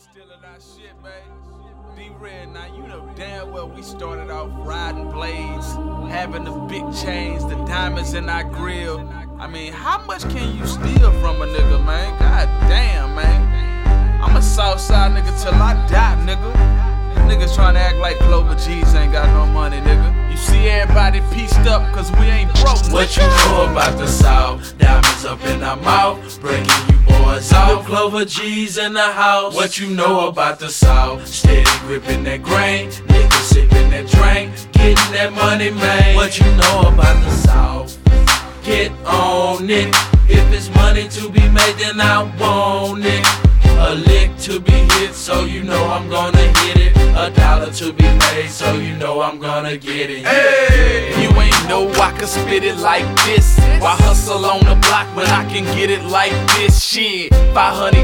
Stealing our shit, babe. D-Red, now you know damn well we started off riding blades, having the big chains, the diamonds in our grill. I mean, how much can you steal from a nigga, man? God damn, man. I'm a Southside nigga till I die, nigga. Niggas trying to act like Clover G's ain't got no money, nigga. You see everybody pieced up cause we ain't broke. What you know about the South? Diamonds up in our mouth, breaking you boys out. Clover G's in the house. What you know about the South? Steady gripping that grain, niggas sipping that drink, getting that money, man. What you know about the South? Get on it. If it's money to be made, then I want it. A lick to be hit, so you know I'm gonna hit it. A dollar to be made, so you know I'm gonna get it. Hey, you ain't know I can spit it like this. Why hustle on the block when I can get it like this? Shit, 500